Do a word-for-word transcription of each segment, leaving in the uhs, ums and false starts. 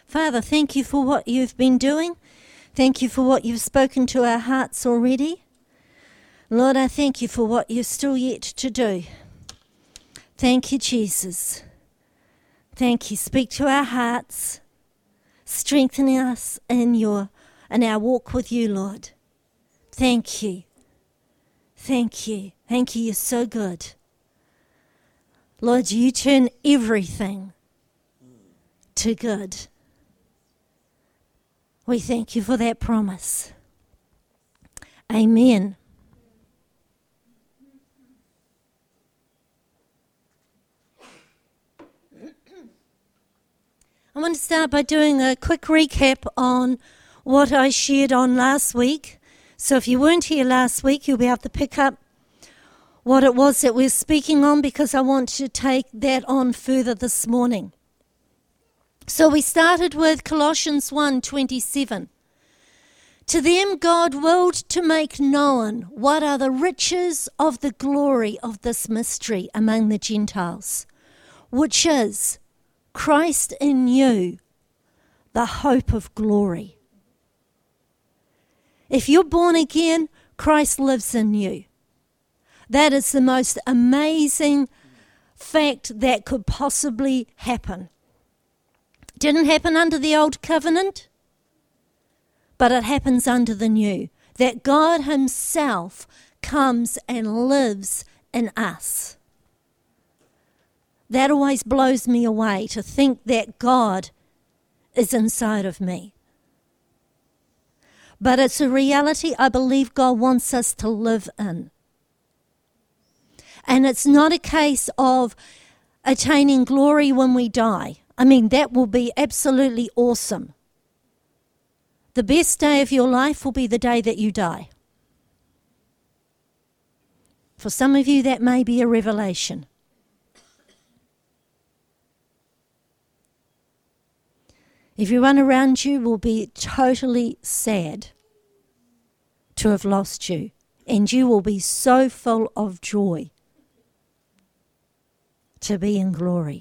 Father, thank you for what you've been doing. Thank you for what you've spoken to our hearts already. Lord, I thank you for what you're still yet to do. Thank you, Jesus. Thank you. Speak to our hearts. Strengthen us in your in our walk with you, Lord. Thank you. Thank you. Thank you. You're so good. Lord, you turn everything to good. We thank you for that promise. Amen. I want to start by doing a quick recap on what I shared on last week. So if you weren't here last week, you'll be able to pick up what it was that we're speaking on, because I want to take that on further this morning. So we started with Colossians one twenty-seven. To them God willed to make known what are the riches of the glory of this mystery among the Gentiles, which is Christ in you, the hope of glory. If you're born again, Christ lives in you. That is the most amazing fact that could possibly happen. Didn't happen under the old covenant, but it happens under the new. That God himself comes and lives in us. That always blows me away, to think that God is inside of me. But it's a reality I believe God wants us to live in. And it's not a case of attaining glory when we die. I mean, that will be absolutely awesome. The best day of your life will be the day that you die. For some of you, that may be a revelation. Everyone around you will be totally sad to have lost you, and you will be so full of joy to be in glory.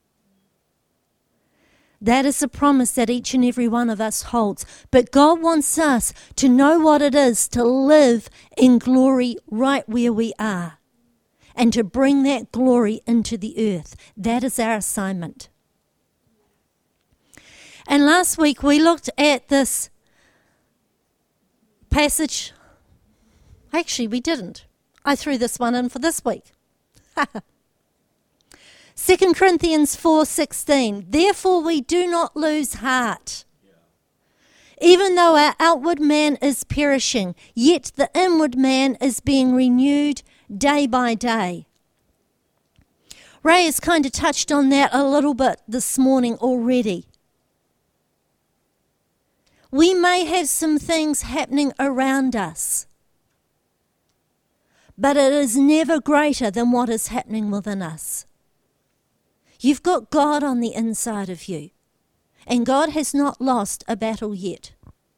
That is a promise that each and every one of us holds. But God wants us to know what it is to live in glory right where we are, and to bring that glory into the earth. That is our assignment. And last week we looked at this passage. Actually, we didn't. I threw this one in for this week. Second Corinthians four sixteen. Therefore we do not lose heart. Even though our outward man is perishing, yet the inward man is being renewed day by day. Ray has kind of touched on that a little bit this morning already. We may have some things happening around us, but it is never greater than what is happening within us. You've got God on the inside of you, and God has not lost a battle yet.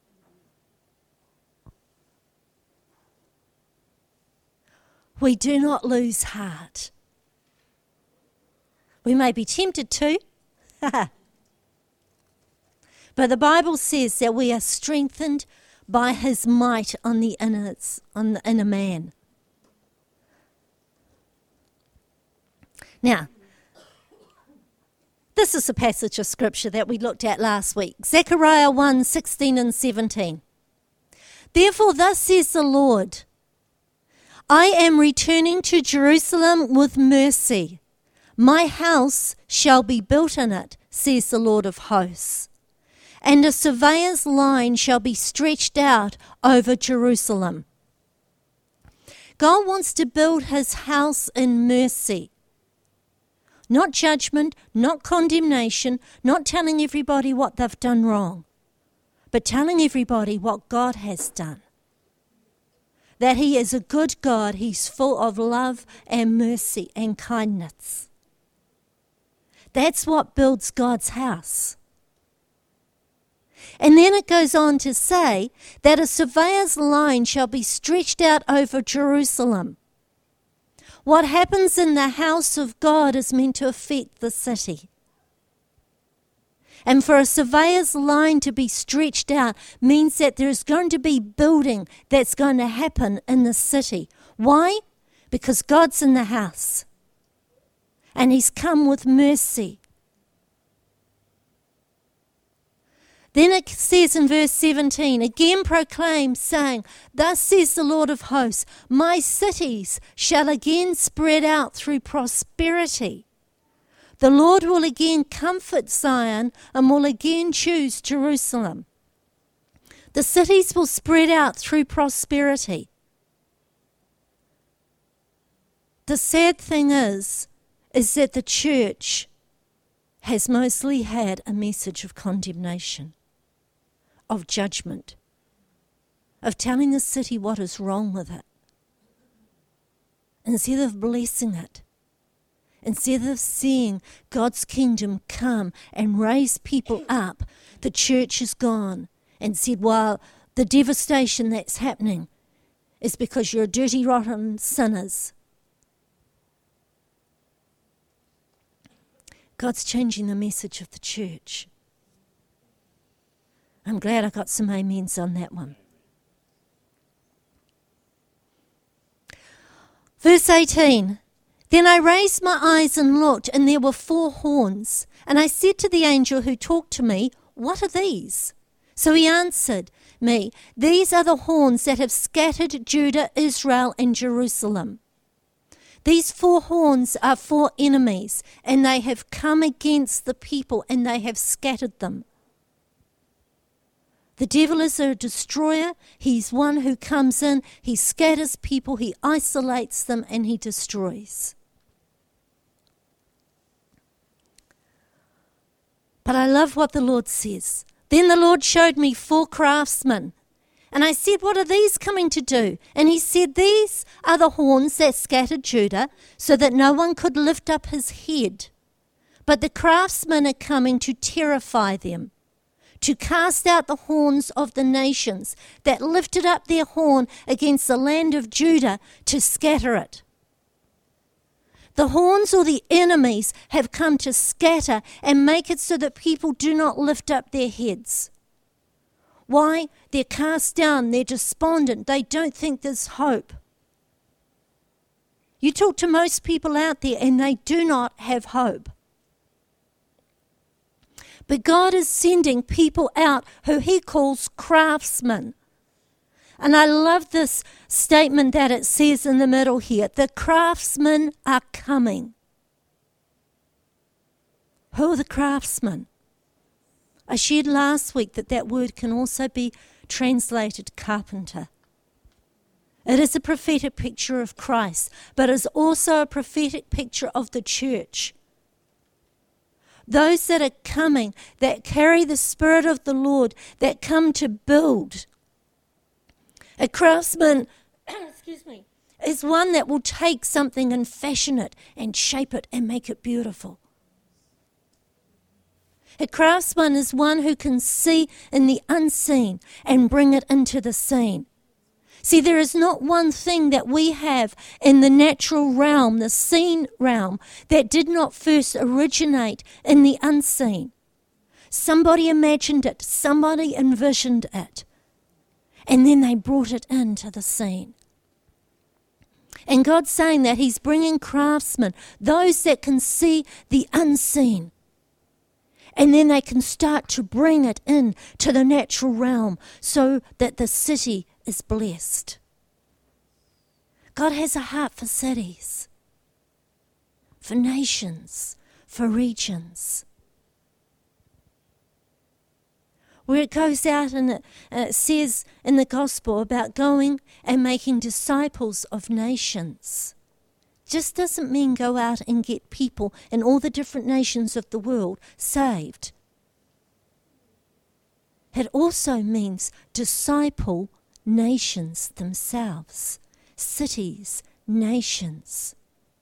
We do not lose heart. We may be tempted to, but the Bible says that we are strengthened by his might on the inner, on the inner man. Now, this is a passage of scripture that we looked at last week. Zechariah one sixteen and seventeen. Therefore thus says the Lord, I am returning to Jerusalem with mercy. My house shall be built in it, says the Lord of hosts. And a surveyor's line shall be stretched out over Jerusalem. God wants to build his house in mercy. Not judgment, not condemnation, not telling everybody what they've done wrong, but telling everybody what God has done. That he is a good God, he's full of love and mercy and kindness. That's what builds God's house. And then it goes on to say that a surveyor's line shall be stretched out over Jerusalem. What happens in the house of God is meant to affect the city. And for a surveyor's line to be stretched out means that there's going to be building that's going to happen in the city. Why? Because God's in the house. And he's come with mercy. Then it says in verse seventeen, again proclaim, saying, thus says the Lord of hosts, my cities shall again spread out through prosperity. The Lord will again comfort Zion and will again choose Jerusalem. The cities will spread out through prosperity. The sad thing is, is that the church has mostly had a message of condemnation, of judgment, of telling the city what is wrong with it, instead of blessing it. Instead of seeing God's kingdom come and raise people up, the church has gone and said, well, the devastation that's happening is because you're dirty, rotten sinners. God's changing the message of the church. I'm glad I got some amens on that one. Verse eighteen. Then I raised my eyes and looked, and there were four horns. And I said to the angel who talked to me, what are these? So he answered me, these are the horns that have scattered Judah, Israel, and Jerusalem. These four horns are four enemies, and they have come against the people, and they have scattered them. The devil is a destroyer. He's one who comes in, he scatters people, he isolates them, and he destroys. But I love what the Lord says. Then the Lord showed me four craftsmen. And I said, what are these coming to do? And he said, these are the horns that scattered Judah, so that no one could lift up his head. But the craftsmen are coming to terrify them, to cast out the horns of the nations that lifted up their horn against the land of Judah, to scatter it. The horns, or the enemies, have come to scatter and make it so that people do not lift up their heads. Why? They're cast down, they're despondent, they don't think there's hope. You talk to most people out there and they do not have hope. But God is sending people out who he calls craftsmen. And I love this statement that it says in the middle here. The craftsmen are coming. Who are the craftsmen? I shared last week that that word can also be translated carpenter. It is a prophetic picture of Christ, but it is also a prophetic picture of the church. Those that are coming, that carry the Spirit of the Lord, that come to build. A craftsman, excuse me, is one that will take something and fashion it and shape it and make it beautiful. A craftsman is one who can see in the unseen and bring it into the seen. See, there is not one thing that we have in the natural realm, the seen realm, that did not first originate in the unseen. Somebody imagined it, somebody envisioned it, and then they brought it into the scene. And God's saying that he's bringing craftsmen, those that can see the unseen. And then they can start to bring it in to the natural realm so that the city is blessed. God has a heart for cities, for nations, for regions. Where it goes out and it, uh, it says in the gospel about going and making disciples of nations. Just doesn't mean go out and get people in all the different nations of the world saved. It also means disciple nations themselves, cities, nations.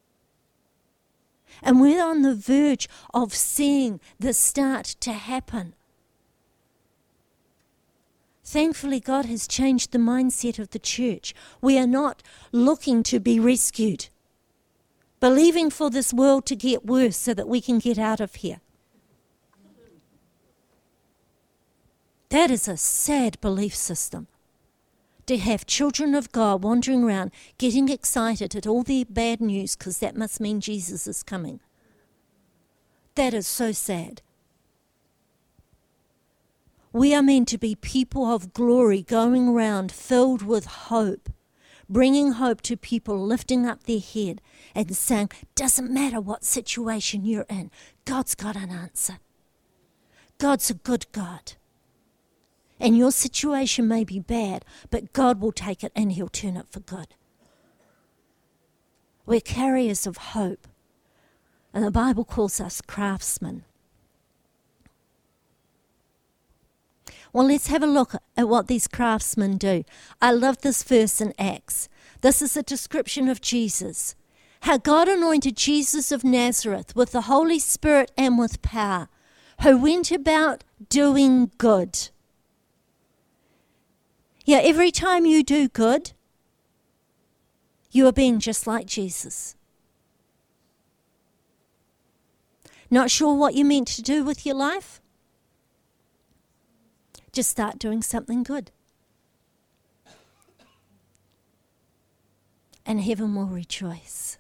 And we're on the verge of seeing this start to happen. Thankfully, God has changed the mindset of the church. We are not looking to be rescued, believing for this world to get worse so that we can get out of here. That is a sad belief system. To have children of God wandering around getting excited at all the bad news because that must mean Jesus is coming. That is so sad. We are meant to be people of glory going around filled with hope, bringing hope to people, lifting up their head and saying, doesn't matter what situation you're in, God's got an answer. God's a good God. And your situation may be bad, but God will take it and he'll turn it for good. We're carriers of hope. And the Bible calls us craftsmen. Well, let's have a look at what these craftsmen do. I love this verse in Acts. This is a description of Jesus. How God anointed Jesus of Nazareth with the Holy Spirit and with power, who went about doing good. Yeah, every time you do good, you are being just like Jesus. Not sure what you're meant to do with your life? Just start doing something good. And heaven will rejoice.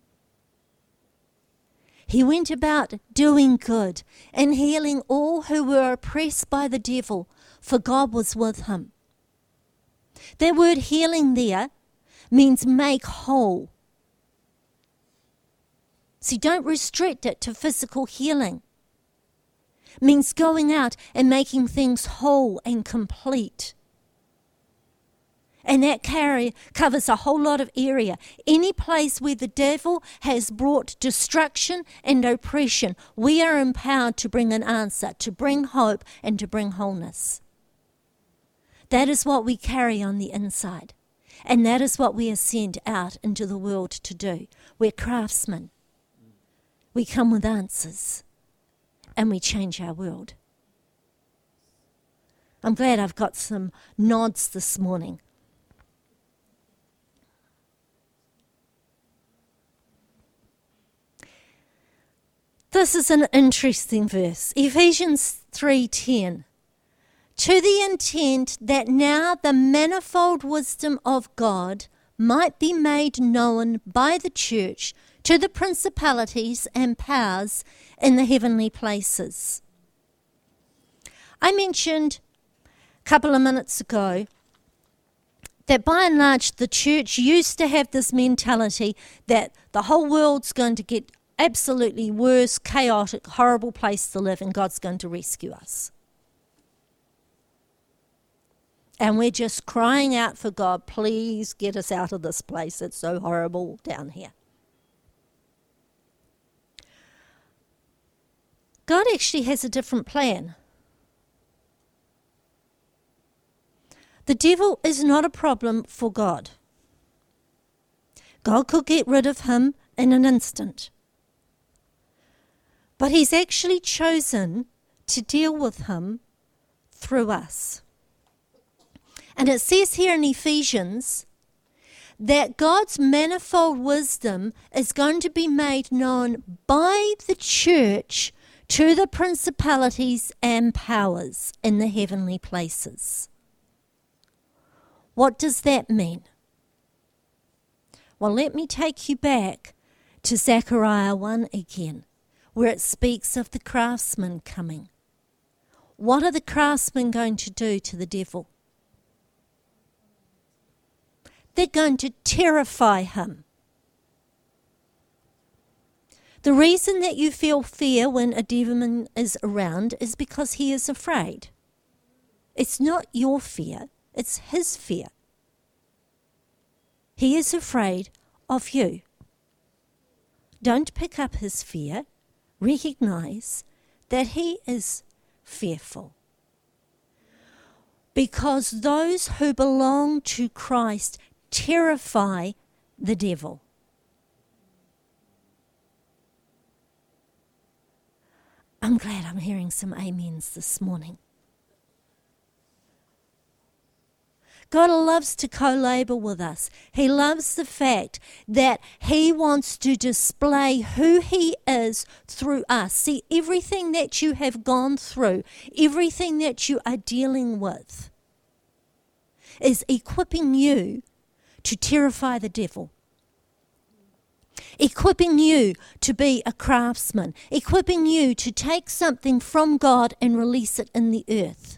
He went about doing good and healing all who were oppressed by the devil, for God was with him. That word healing there means make whole. See, don't restrict it to physical healing. It means going out and making things whole and complete. And that carry covers a whole lot of area. Any place where the devil has brought destruction and oppression, we are empowered to bring an answer, to bring hope and to bring wholeness. That is what we carry on the inside. And that is what we are sent out into the world to do. We're craftsmen. We come with answers. And we change our world. I'm glad I've got some nods this morning. This is an interesting verse. Ephesians three ten. To the intent that now the manifold wisdom of God might be made known by the church to the principalities and powers in the heavenly places. I mentioned a couple of minutes ago that by and large the church used to have this mentality that the whole world's going to get absolutely worse, chaotic, horrible place to live and God's going to rescue us. And we're just crying out for God, please get us out of this place. It's so horrible down here. God actually has a different plan. The devil is not a problem for God. God could get rid of him in an instant. But he's actually chosen to deal with him through us. And it says here in Ephesians that God's manifold wisdom is going to be made known by the church to the principalities and powers in the heavenly places. What does that mean? Well, let me take you back to Zechariah one again, where it speaks of the craftsmen coming. What are the craftsmen going to do to the devil? They're going to terrify him. The reason that you feel fear when a demon is around is because he is afraid. It's not your fear, it's his fear. He is afraid of you. Don't pick up his fear. Recognize that he is fearful. Because those who belong to Christ terrify the devil. I'm glad I'm hearing some amens this morning. God loves to co-labor with us. He loves the fact that he wants to display who he is through us. See, everything that you have gone through, everything that you are dealing with, is equipping you to terrify the devil. Equipping you to be a craftsman. Equipping you to take something from God and release it in the earth.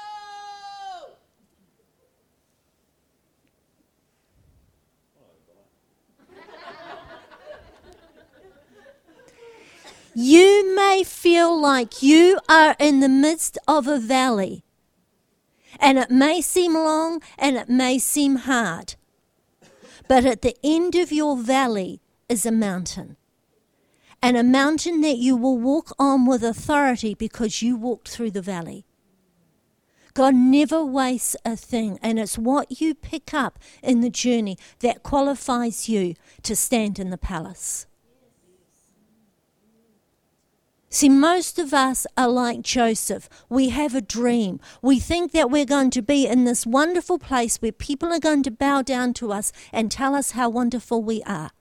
You may feel like you are in the midst of a valley, and it may seem long and it may seem hard, but at the end of your valley is a mountain, and a mountain that you will walk on with authority because you walked through the valley. God never wastes a thing, and it's what you pick up in the journey that qualifies you to stand in the palace. See, most of us are like Joseph. We have a dream. We think that we're going to be in this wonderful place where people are going to bow down to us and tell us how wonderful we are.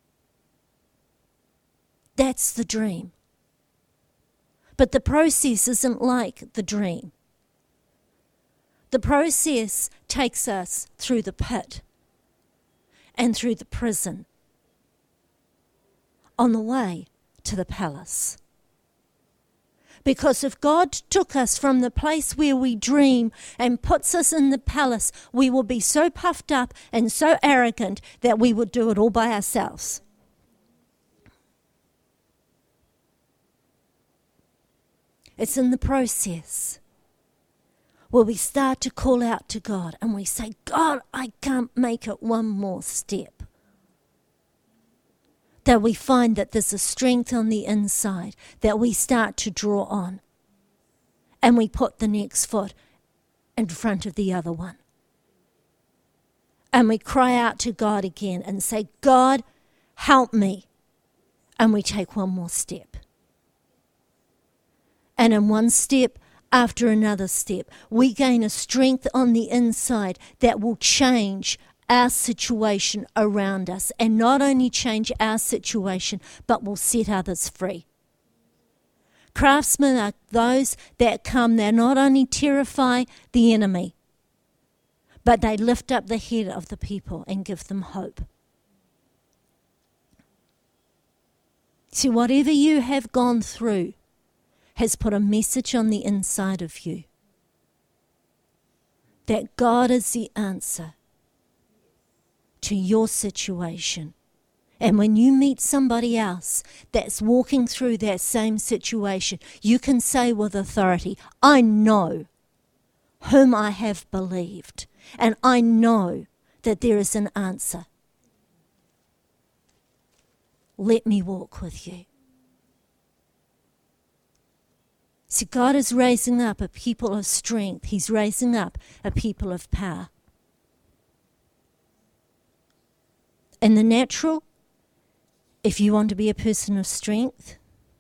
That's the dream. But the process isn't like the dream. The process takes us through the pit and through the prison on the way to the palace. Because if God took us from the place where we dream and puts us in the palace, we will be so puffed up and so arrogant that we would do it all by ourselves. It's in the process where we start to call out to God and we say, God, I can't make it one more step. That we find that there's a strength on the inside that we start to draw on. And we put the next foot in front of the other one. And we cry out to God again and say, God, help me. And we take one more step. And in one step after another step, we gain a strength on the inside that will change our situation around us, and not only change our situation, but will set others free. Craftsmen are those that come, they not only terrify the enemy, but they lift up the head of the people and give them hope. See, whatever you have gone through has put a message on the inside of you that God is the answer to your situation. And when you meet somebody else that's walking through that same situation, you can say with authority, I know whom I have believed, and I know that there is an answer. Let me walk with you. See, God is raising up a people of strength. He's raising up a people of power. In the natural, if you want to be a person of strength,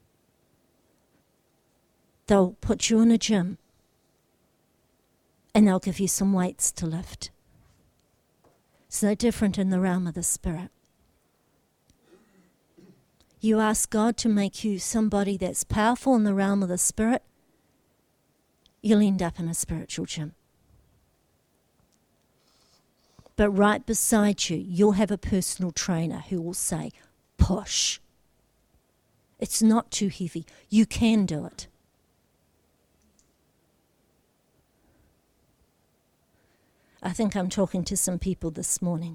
they'll put you in a gym and they'll give you some weights to lift. It's no different in the realm of the Spirit. You ask God to make you somebody that's powerful in the realm of the Spirit, you'll end up in a spiritual gym. But right beside you, you'll have a personal trainer who will say, push. It's not too heavy. You can do it. I think I'm talking to some people this morning.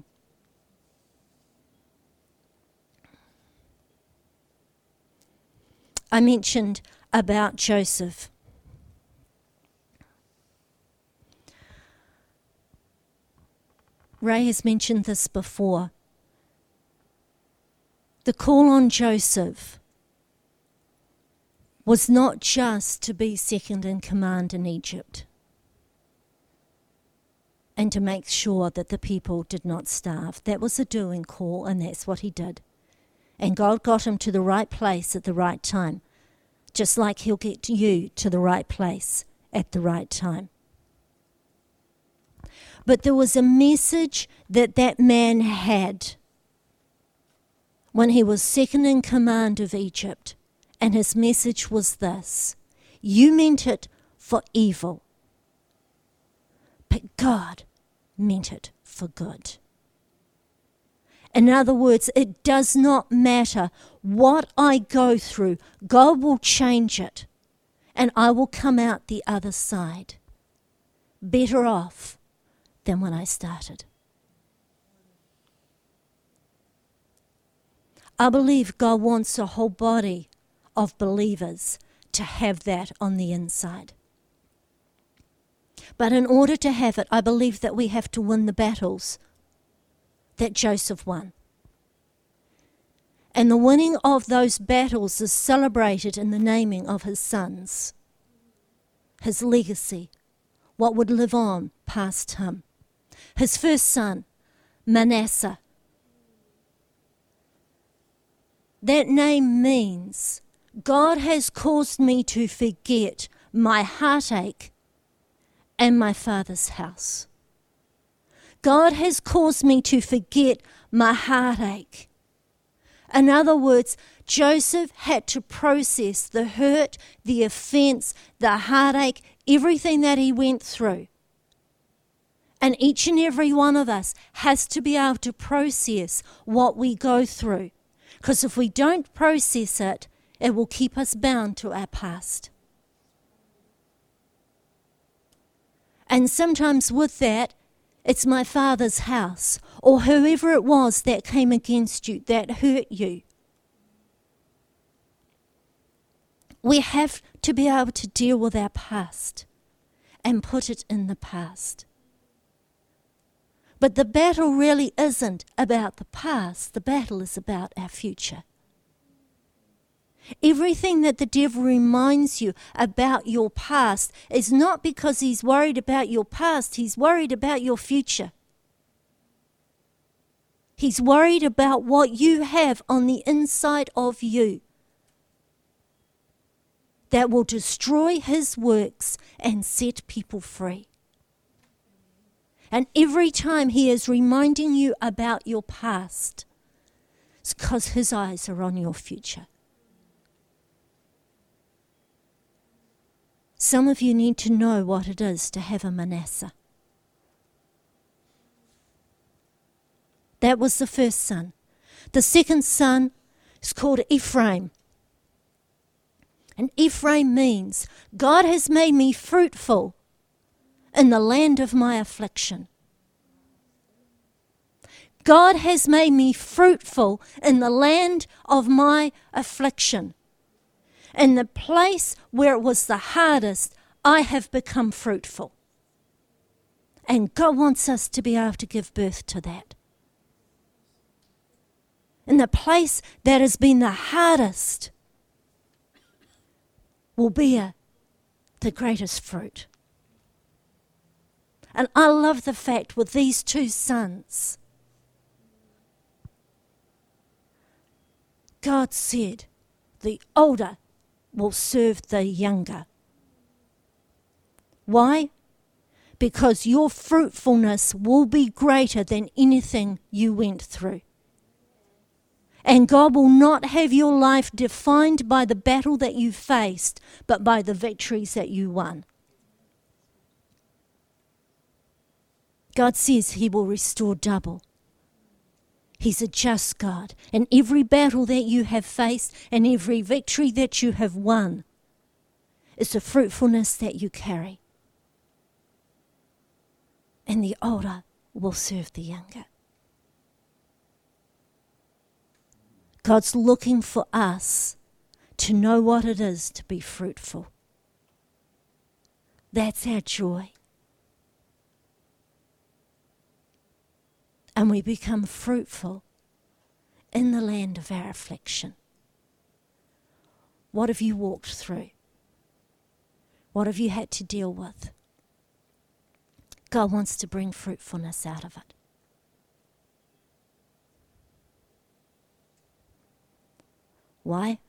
I mentioned about Joseph. Ray has mentioned this before. The call on Joseph was not just to be second in command in Egypt and to make sure that the people did not starve. That was a doing call, and that's what he did. And God got him to the right place at the right time, just like he'll get you to the right place at the right time. But there was a message that that man had when he was second in command of Egypt. And his message was this: you meant it for evil, but God meant it for good. In other words, it does not matter what I go through, God will change it, and I will come out the other side better off than when I started. I believe God wants a whole body of believers to have that on the inside. But in order to have it, I believe that we have to win the battles that Joseph won. And the winning of those battles is celebrated in the naming of his sons, his legacy, what would live on past him. His first son, Manasseh. That name means God has caused me to forget my heartache and my father's house. God has caused me to forget my heartache. In other words, Joseph had to process the hurt, the offense, the heartache, everything that he went through. And each and every one of us has to be able to process what we go through. Because if we don't process it, it will keep us bound to our past. And sometimes with that, it's my father's house or whoever it was that came against you, that hurt you. We have to be able to deal with our past and put it in the past. But the battle really isn't about the past. The battle is about our future. Everything that the devil reminds you about your past is not because he's worried about your past. He's worried about your future. He's worried about what you have on the inside of you that will destroy his works and set people free. And every time he is reminding you about your past, it's because his eyes are on your future. Some of you need to know what it is to have a Manasseh. That was the first son. The second son is called Ephraim. And Ephraim means, God has made me fruitful in the land of my affliction. God has made me fruitful in the land of my affliction. In the place where it was the hardest, I have become fruitful. And God wants us to be able to give birth to that. In the place that has been the hardest will bear the greatest fruit. And I love the fact with these two sons, God said, the older will serve the younger. Why? Because your fruitfulness will be greater than anything you went through. And God will not have your life defined by the battle that you faced, but by the victories that you won. God says he will restore double. He's a just God. And every battle that you have faced and every victory that you have won is the fruitfulness that you carry. And the older will serve the younger. God's looking for us to know what it is to be fruitful. That's our joy. And we become fruitful in the land of our affliction. What have you walked through? What have you had to deal with? God wants to bring fruitfulness out of it. Why?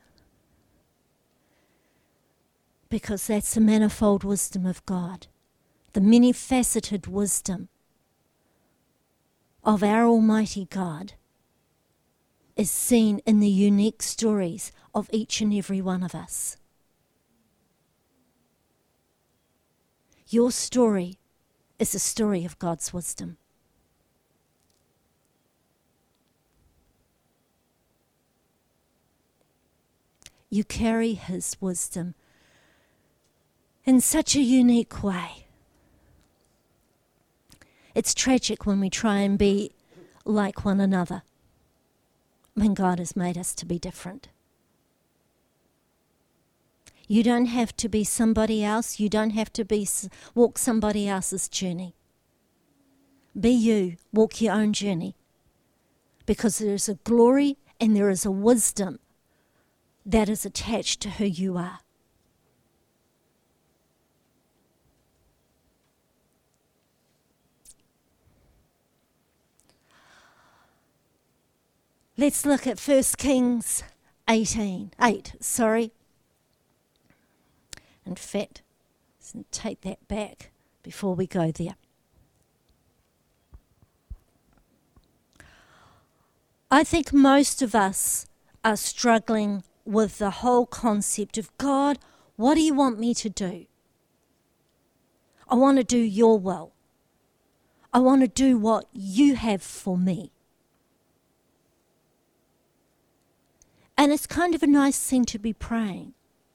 Because that's the manifold wisdom of God, the many-faceted wisdom of our Almighty God is seen in the unique stories of each and every one of us. Your story is a story of God's wisdom. You carry His wisdom in such a unique way. It's tragic when we try and be like one another, when God has made us to be different. You don't have to be somebody else. You don't have to be walk somebody else's journey. Be you. Walk your own journey. Because there is a glory and there is a wisdom that is attached to who you are. Let's look at First Kings eighteen, eight, sorry. In fact, let's take that back before we go there. I think most of us are struggling with the whole concept of, God, what do you want me to do? I want to do your will. I want to do what you have for me. And it's kind of a nice thing to be praying.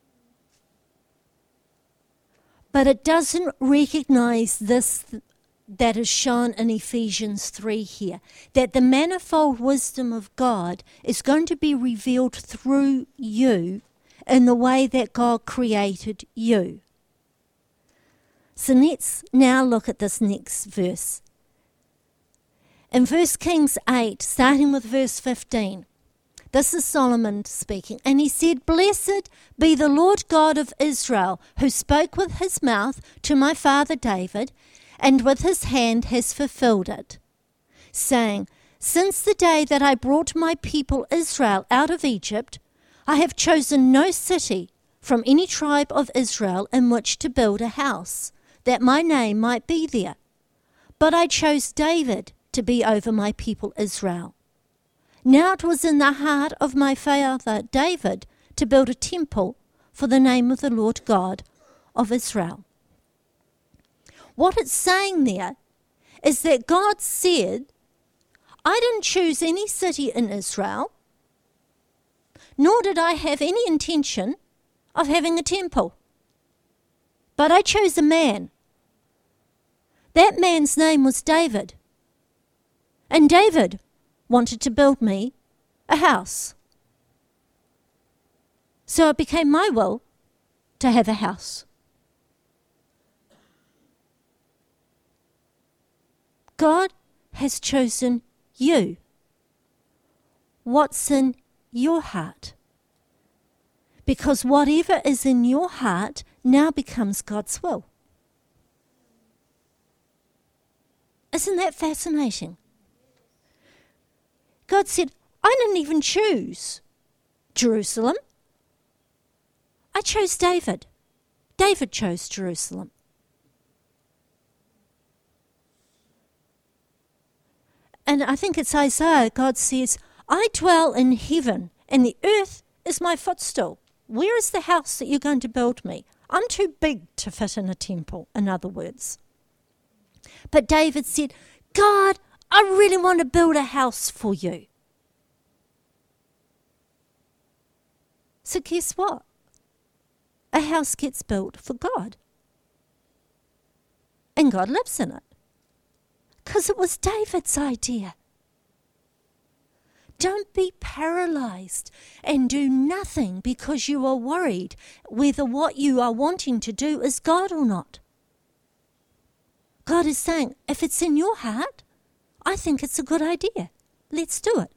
But it doesn't recognize this th- that is shown in Ephesians three here, that the manifold wisdom of God is going to be revealed through you in the way that God created you. So let's now look at this next verse. In First Kings eight, starting with verse fifteen, this is Solomon speaking, and he said, Blessed be the Lord God of Israel, who spoke with his mouth to my father David, and with his hand has fulfilled it, saying, Since the day that I brought my people Israel out of Egypt, I have chosen no city from any tribe of Israel in which to build a house, that my name might be there. But I chose David to be over my people Israel. Now it was in the heart of my father David to build a temple for the name of the Lord God of Israel. What it's saying there is that God said, I didn't choose any city in Israel, nor did I have any intention of having a temple. But I chose a man. That man's name was David. And David wanted to build me a house. So it became my will to have a house. God has chosen you. What's in your heart? Because whatever is in your heart now becomes God's will. Isn't that fascinating? God said, I didn't even choose Jerusalem. I chose David. David chose Jerusalem. And I think it's Isaiah, God says, I dwell in heaven, and the earth is my footstool. Where is the house that you're going to build me? I'm too big to fit in a temple, in other words. But David said, God, I really want to build a house for you. So guess what? A house gets built for God. And God lives in it. Because it was David's idea. Don't be paralyzed and do nothing because you are worried whether what you are wanting to do is God or not. God is saying, if it's in your heart, I think it's a good idea. Let's do it.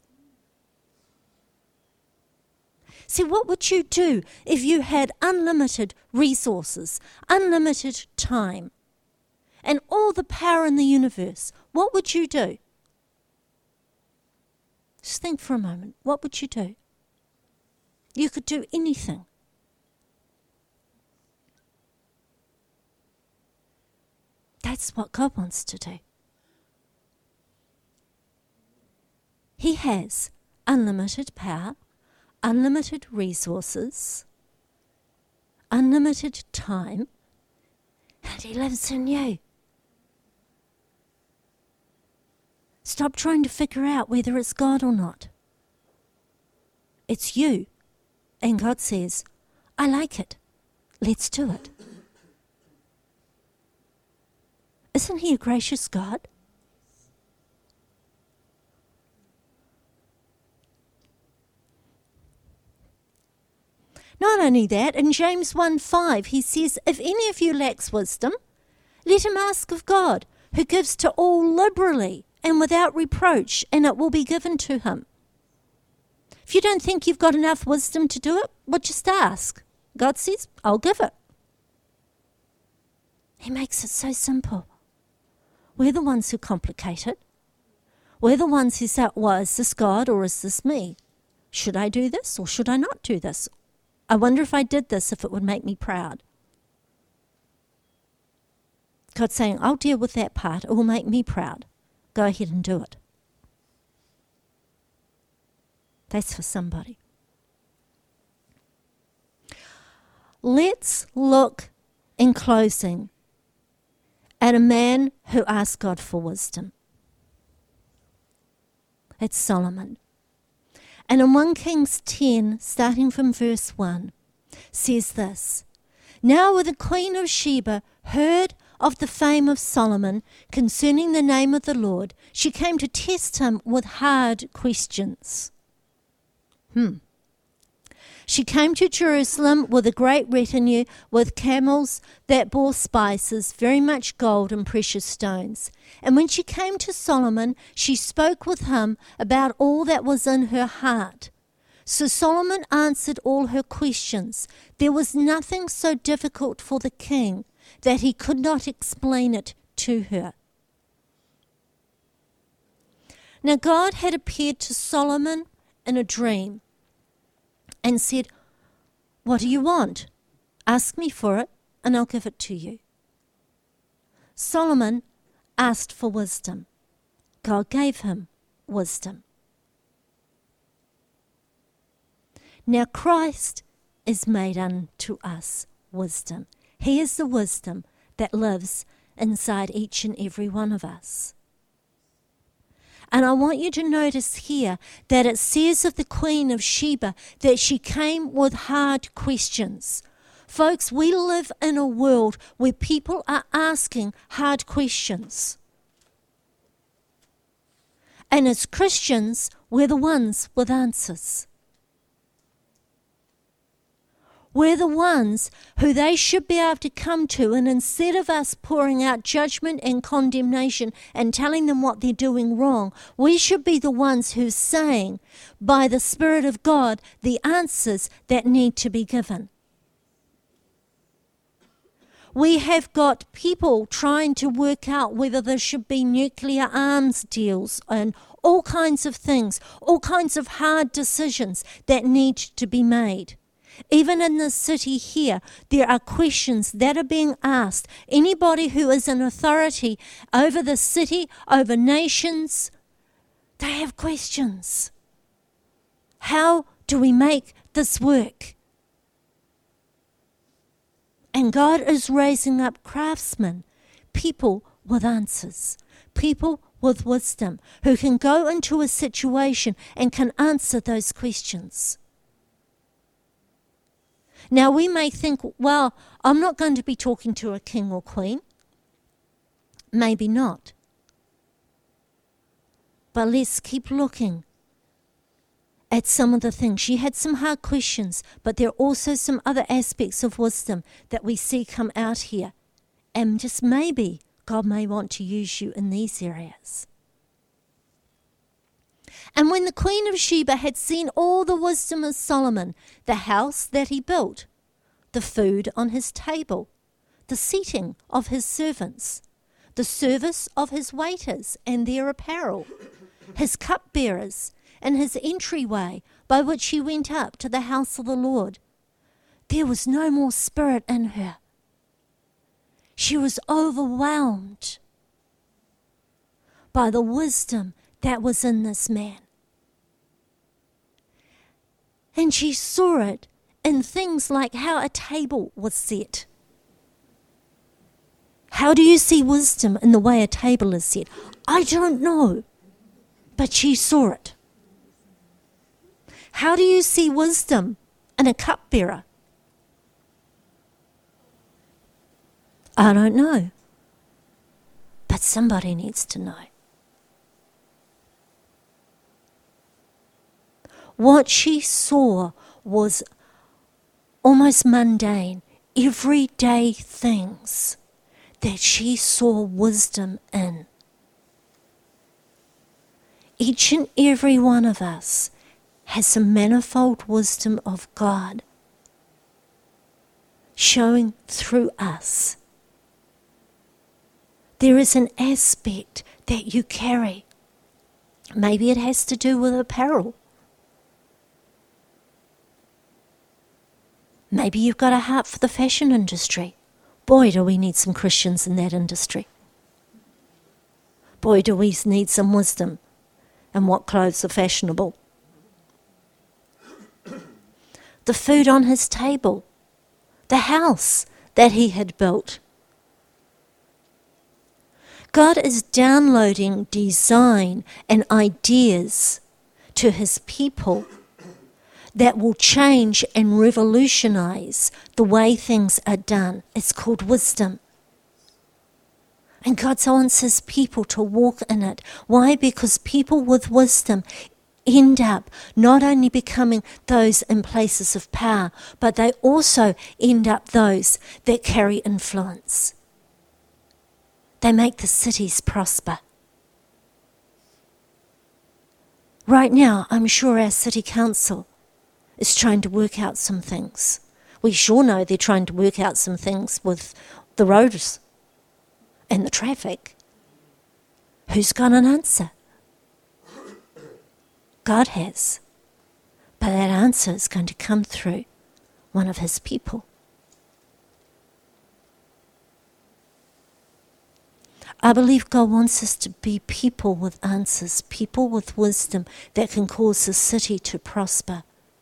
See, what would you do if you had unlimited resources, unlimited time, and all the power in the universe? What would you do? Just think for a moment. What would you do? You could do anything. That's what God wants to do. He has unlimited power, unlimited resources, unlimited time, and he lives in you. Stop trying to figure out whether it's God or not. It's you. And God says, I like it. Let's do it. Isn't he a gracious God? Not only that, in James one five, he says, if any of you lacks wisdom, let him ask of God, who gives to all liberally and without reproach, and it will be given to him. If you don't think you've got enough wisdom to do it, well, just ask. God says, I'll give it. He makes it so simple. We're the ones who complicate it. We're the ones who say, well, is this God or is this me? Should I do this or should I not do this? I wonder if I did this, if it would make me proud. God's saying, I'll deal with that part. It will make me proud. Go ahead and do it. That's for somebody. Let's look in closing at a man who asked God for wisdom. It's Solomon. And in First Kings ten, starting from verse one, says this, Now when the queen of Sheba heard of the fame of Solomon concerning the name of the Lord, she came to test him with hard questions. Hmm. She came to Jerusalem with a great retinue, with camels that bore spices, very much gold and precious stones. And when she came to Solomon, she spoke with him about all that was in her heart. So Solomon answered all her questions. There was nothing so difficult for the king that he could not explain it to her. Now God had appeared to Solomon in a dream and said, what do you want? Ask me for it, and I'll give it to you. Solomon asked for wisdom. God gave him wisdom. Now Christ is made unto us wisdom. He is the wisdom that lives inside each and every one of us. And I want you to notice here that it says of the Queen of Sheba that she came with hard questions. Folks, we live in a world where people are asking hard questions. And as Christians, we're the ones with answers. We're the ones who they should be able to come to, and instead of us pouring out judgment and condemnation and telling them what they're doing wrong, we should be the ones who's saying, by the Spirit of God, the answers that need to be given. We have got people trying to work out whether there should be nuclear arms deals and all kinds of things, all kinds of hard decisions that need to be made. Even in the city here, there are questions that are being asked. Anybody who is in authority over the city, over nations, they have questions. How do we make this work? And God is raising up craftsmen, people with answers, people with wisdom, who can go into a situation and can answer those questions. Now, we may think, well, I'm not going to be talking to a king or queen. Maybe not. But let's keep looking at some of the things. She had some hard questions, but there are also some other aspects of wisdom that we see come out here. And just maybe God may want to use you in these areas. And when the Queen of Sheba had seen all the wisdom of Solomon, the house that he built, the food on his table, the seating of his servants, the service of his waiters and their apparel, his cupbearers, and his entryway by which he went up to the house of the Lord, there was no more spirit in her. She was overwhelmed by the wisdom that was in this man. And she saw it in things like how a table was set. How do you see wisdom in the way a table is set? I don't know, but she saw it. How do you see wisdom in a cupbearer? I don't know, but somebody needs to know. What she saw was almost mundane, everyday things that she saw wisdom in. Each and every one of us has a manifold wisdom of God showing through us. There is an aspect that you carry. Maybe it has to do with apparel. Maybe you've got a heart for the fashion industry. Boy, do we need some Christians in that industry. Boy, do we need some wisdom in what clothes are fashionable. The food on his table, the house that he had built. God is downloading design and ideas to his people that will change and revolutionize the way things are done. It's called wisdom. And God wants his people to walk in it. Why? Because people with wisdom end up not only becoming those in places of power, but they also end up those that carry influence. They make the cities prosper. Right now, I'm sure our city council is trying to work out some things. We sure know they're trying to work out some things with the roads and the traffic. Who's got an answer? God has. But that answer is going to come through one of his people. I believe God wants us to be people with answers, people with wisdom that can cause the city to prosper.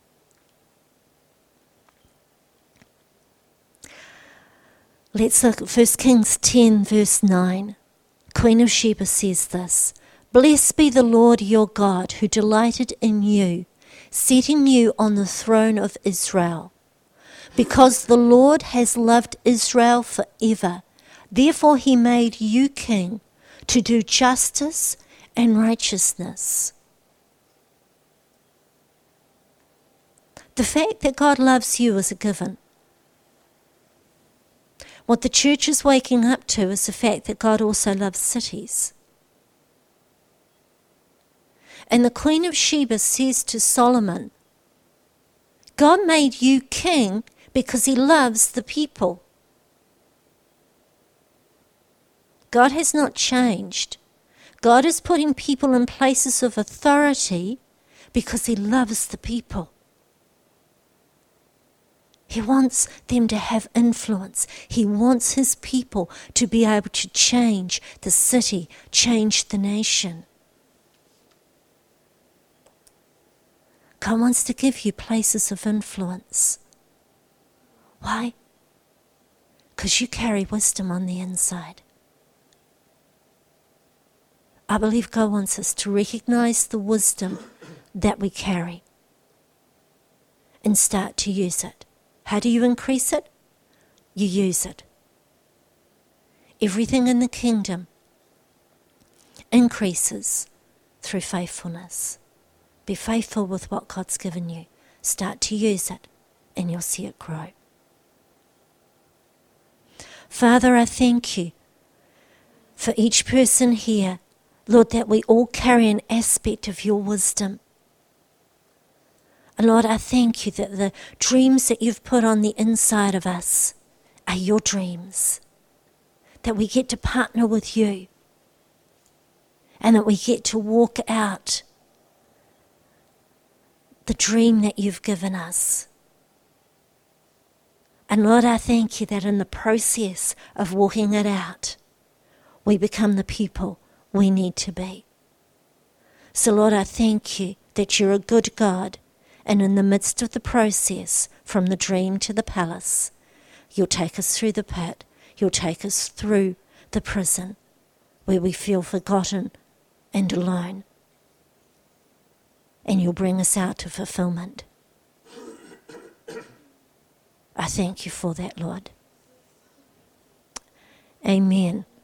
Let's look at First Kings ten, verse nine. Queen of Sheba says this, "Blessed be the Lord your God, who delighted in you, setting you on the throne of Israel. Because the Lord has loved Israel forever, therefore he made you king to do justice and righteousness." The fact that God loves you is a given. What the church is waking up to is the fact that God also loves cities. And the Queen of Sheba says to Solomon, God made you king because he loves the people. God has not changed. God is putting people in places of authority because he loves the people. He wants them to have influence. He wants his people to be able to change the city, change the nation. God wants to give you places of influence. Why? Because you carry wisdom on the inside. I believe God wants us to recognize the wisdom that we carry and start to use it. How do you increase it? You use it. Everything in the kingdom increases through faithfulness. Be faithful with what God's given you. Start to use it and you'll see it grow. Father, I thank you for each person here, Lord, that we all carry an aspect of your wisdom. And Lord, I thank you that the dreams that you've put on the inside of us are your dreams. That we get to partner with you. And that we get to walk out the dream that you've given us. And Lord, I thank you that in the process of walking it out, we become the people we need to be. So Lord, I thank you that you're a good God, And in the midst of the process, from the dream to the palace, you'll take us through the pit. You'll take us through the prison where we feel forgotten and alone. And you'll bring us out to fulfillment. I thank you for that, Lord. Amen.